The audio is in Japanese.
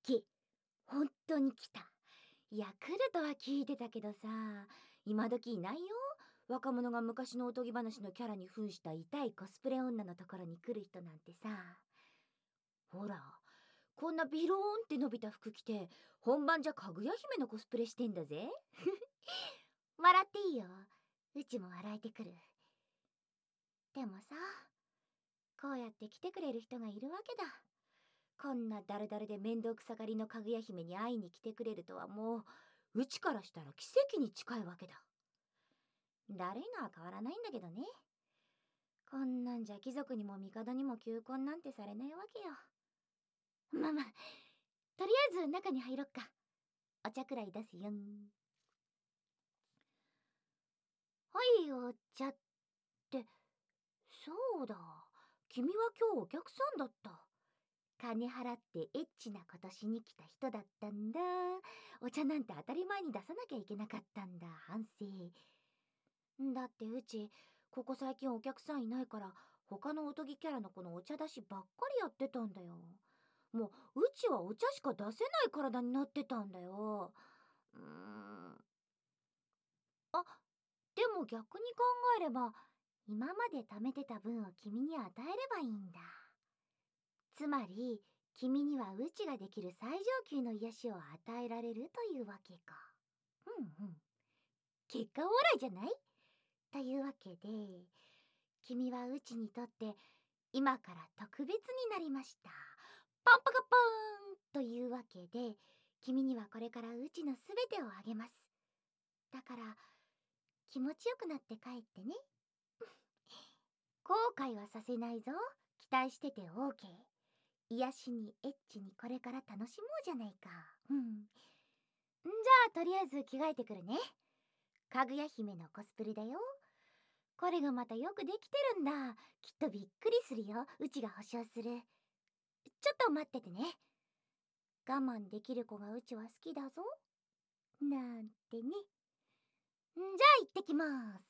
時、本当に来た。いや、来るとは聞いてたけどさ、今時いないよ。若者が昔のおとぎ話のキャラに扮した痛いコスプレ女のところに来る人なんてさ。ほら、こんなビローンって伸びた服着て、本番じゃかぐや姫のコスプレしてんだぜ。笑っていいよ。うちも笑えてくる。でもさ、こうやって来てくれる人がいるわけだ。こんなダルダルで面倒くさがりのかぐや姫に会いに来てくれるとはもう、うちからしたら奇跡に近いわけだ。だるいのは変わらないんだけどね。こんなんじゃ貴族にも帝にも求婚なんてされないわけよ。まあまあ、とりあえず中に入ろっか。お茶くらい出すよん。はい、お茶って、そうだ。君は今日お客さんだった。金払ってエッチなことしに来た人だったんだ。お茶なんて当たり前に出さなきゃいけなかったんだ。反省。だってうち、ここ最近お客さんいないから、他のおとぎキャラの子のお茶出しばっかりやってたんだよ。もう、うちはお茶しか出せない体になってたんだよ。あ、でも逆に考えれば、今まで貯めてた分を君に与えればいいんだ。つまり、君にはうちができる最上級の癒しを与えられるというわけか。うんうん。結果オーライじゃない？というわけで、君はうちにとって今から特別になりました。パンパカパーンというわけで、君にはこれからうちのすべてをあげます。だから、気持ちよくなって帰ってね。後悔はさせないぞ。期待してて OK。癒しにエッチにこれから楽しもうじゃないか。じゃあとりあえず着替えてくるね。かぐや姫のコスプレだよ。これがまたよくできてるんだ。きっとびっくりするよ。うちが保証する。ちょっと待っててね。我慢できる子がうちは好きだぞ。なんてね。じゃあ行ってきます。